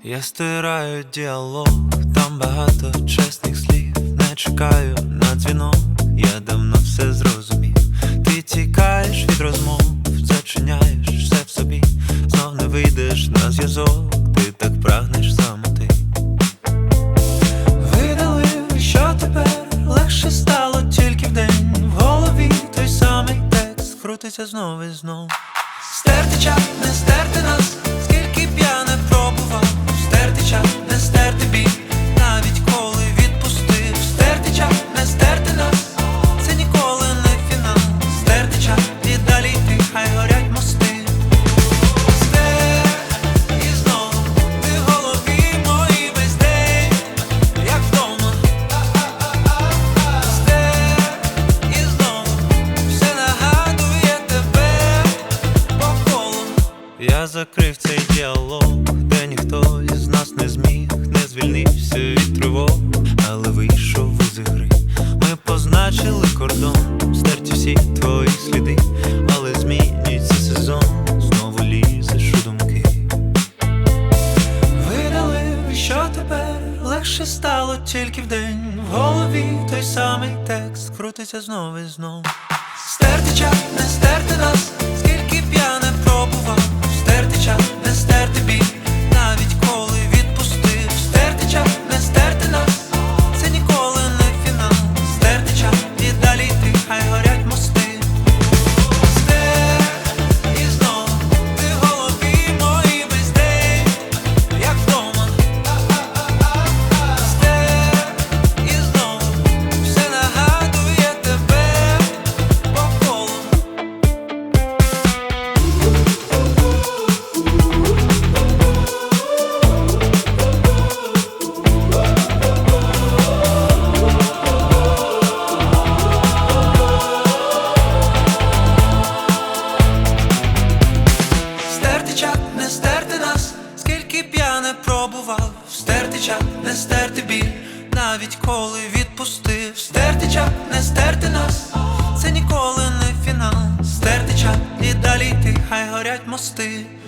Я стираю діалог, там багато чесних слів. Не чекаю на дзвінок, я давно все зрозумів. Ти тікаєш від розмов, зачиняєш все в собі. Знов не вийдеш на зв'язок, ти так прагнеш самоти. Видалив, що тепер легше стало тільки вдень. В голові той самий текст крутиться знов і знов. Стерти чат, не стерти нас, скільки б я не пробував. Стерти чат, не стерти біль, навіть коли відпустив. Стерти чат, не стерти нас, це ніколи не фінал. Стерти чат і далі йти, хай горять мости. Стер і знову ти в голові моїй весь день, як вдома. Стер і знову все нагадує тебе по колу. Я закрив цей діалог, де ніхто із нас не зміг, не звільнився від тривог, але вийшов із ігри. Ми позначили кордон, стерті всі твої сліди, але змінюється сезон, знову лізеш у думки. Видалив, що тепер легше стало тільки вдень. В голові той самий текст крутиться знов і знов. Стерти чат, не стерти нас, скільки б я не пробував. Стерти чат, не стерти біль, навіть коли відпустив. Стерти чат, не стерти нас, це ніколи не фінал. Стерти чат і далі йти, хай горять мости. Стер і знову ти в голові моїй весь день, як вдома. Стер і знову все нагадує тебе по колу. Стерти чат, не стерти нас, скільки б я не пробував. Стерти чат, не стерти біль, навіть коли відпустив. Стерти чат, не стерти нас, це ніколи не фінал. Стерти чат і далі йти, хай горять мости.